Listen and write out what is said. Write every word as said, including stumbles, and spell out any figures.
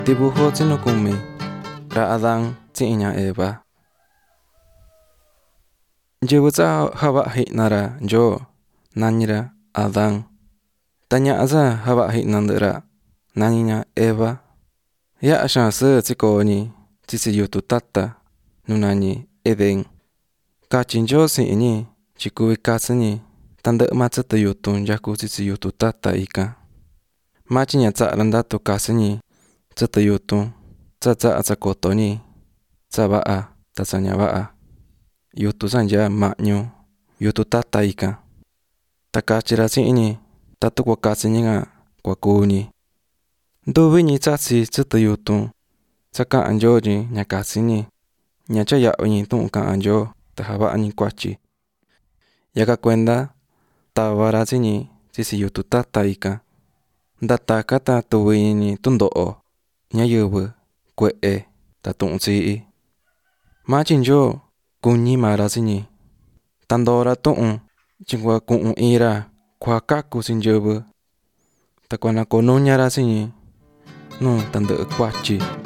Dibujo tsinu kumi ra Adán tsi'in ña Eva. Nyɨvɨ tsa java'a ji'na-ra Nyoó nañi-ra Adán. Ta ña'a tsa java'a ji'na ndɨ'ɨ-ra nañi-ña Eva. Ya'a xaan sɨɨ tsikoó-ñi tsitsi yutun tata nu nañi Edén. Katyí Nyoó tsi'in-ñi tyi kuvi kasɨ-ñi tandɨ'ɨ maa chɨtɨ yutun nyaku tsitsi yutun tata ikan. Maa tyi ña tsa'a-ra ndatu kasɨ-ñi chɨtɨ yutun tsa tsa'a tsa koto-ñi tsa va'a ta tsa ña va'a yutun tsa nyaa ma'ñu yutun tata ikan. Ta katyi-ra tsi'in-ñi tatu kua kasɨ-ñi-ka kua kuu-ñi. Nduvi-ñi tsatsi chɨtɨ yutun tsa ka'an Nyoó tyi ña kasɨ-ñi, ña tyaya'vi-ñi tu'un ka'an Nyoó ta java'a-ñi kuatyi. Yakan kuenda tava-ra tsi-ñi tsitsi yutun tata ikan. Nda taká ta tuvi-ñi tundo'o, ñayɨvɨ, kue'e ta tu'un tsi'i. Maa tyi Nyoó kuñí maa-ra tsi-ñi. Ta ndoo-ra tu'un tyi kua ku'un in-ra kua kaku chi nyɨvɨ ta kua nakonuña-ra tsi-ñi nuu tandɨ'ɨ kuatyi.